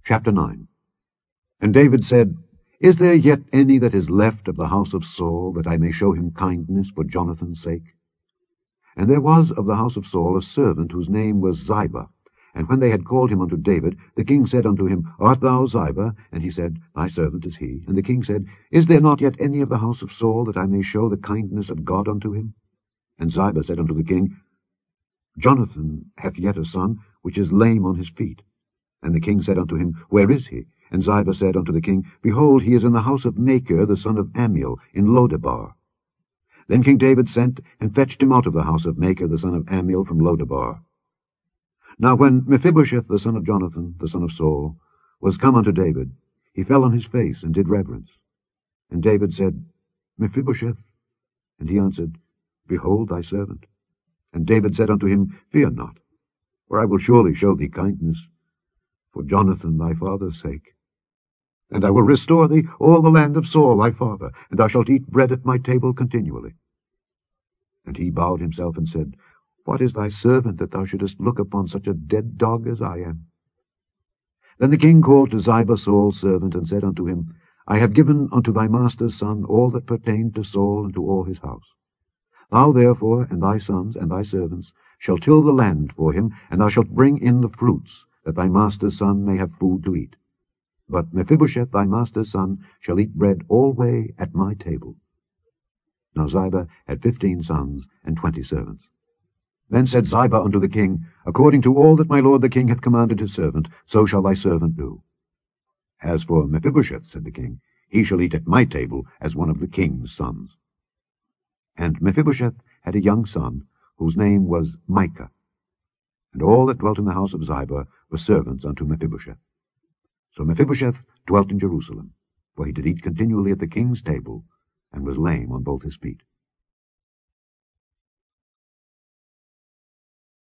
Chapter 9. And David said, Is there yet any that is left of the house of Saul, that I may show him kindness for Jonathan's sake? And there was of the house of Saul a servant whose name was Ziba. And when they had called him unto David, the king said unto him, Art thou Ziba? And he said, Thy servant is he. And the king said, Is there not yet any of the house of Saul, that I may show the kindness of God unto him? And Ziba said unto the king, Jonathan hath yet a son, which is lame on his feet. And the king said unto him, Where is he? And Ziba said unto the king, Behold, he is in the house of Machir the son of Ammiel, in Lodebar. Then King David sent and fetched him out of the house of Machir the son of Ammiel from Lodebar. Now when Mephibosheth the son of Jonathan, the son of Saul, was come unto David, he fell on his face and did reverence. And David said, Mephibosheth. And he answered, Behold thy servant. And David said unto him, Fear not, for I will surely show thee kindness, for Jonathan thy father's sake. And I will restore thee all the land of Saul thy father, and thou shalt eat bread at my table continually. And he bowed himself and said, What is thy servant, that thou shouldest look upon such a dead dog as I am? Then the king called to Ziba Saul's servant, and said unto him, I have given unto thy master's son all that pertained to Saul and to all his house. Thou therefore, and thy sons, and thy servants, shall till the land for him, and thou shalt bring in the fruits, that thy master's son may have food to eat. But Mephibosheth thy master's son shall eat bread alway at my table. Now Ziba had 15 sons and 20 servants. Then said Ziba unto the king, According to all that my lord the king hath commanded his servant, so shall thy servant do. As for Mephibosheth, said the king, he shall eat at my table as one of the king's sons. And Mephibosheth had a young son, whose name was Micah. And all that dwelt in the house of Ziba were servants unto Mephibosheth. So Mephibosheth dwelt in Jerusalem, for he did eat continually at the king's table, and was lame on both his feet.